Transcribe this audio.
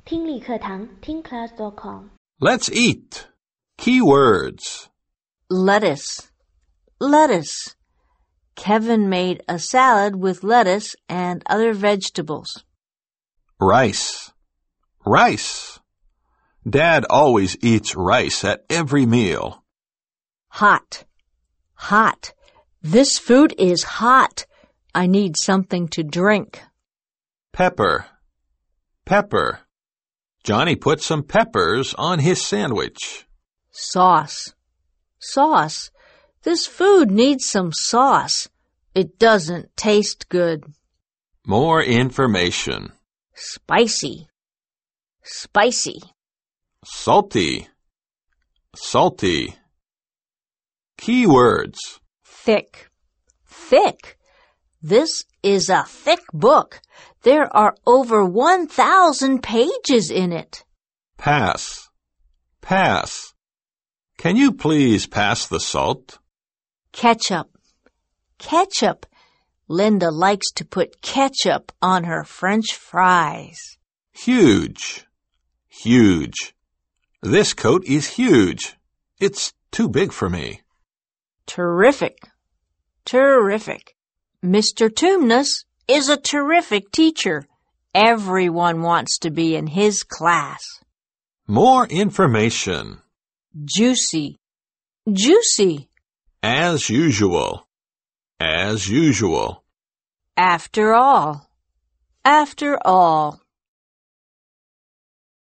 听力课堂听 class.com Let's eat. Keywords. Lettuce. Lettuce. Kevin made a salad with lettuce and other vegetables. Rice. Rice. Dad always eats rice at every meal. Hot. Hot. This food is hot. I need something to drink. Pepper. Pepper. Johnny put some peppers on his sandwich. Sauce. Sauce. This food needs some sauce. It doesn't taste good. More information. Spicy. Spicy. Salty. Salty. Keywords. Thick. Thick. This is a thick book. There are over 1,000 pages in it. Pass. Pass. Can you please pass the salt? Ketchup. Ketchup. Linda likes to put ketchup on her French fries. Huge. Huge. This coat is huge. It's too big for me. Terrific. Terrific. Mr. Tumnus is a terrific teacher. Everyone wants to be in his class. More information. Juicy. Juicy. As usual. As usual. After all. After all.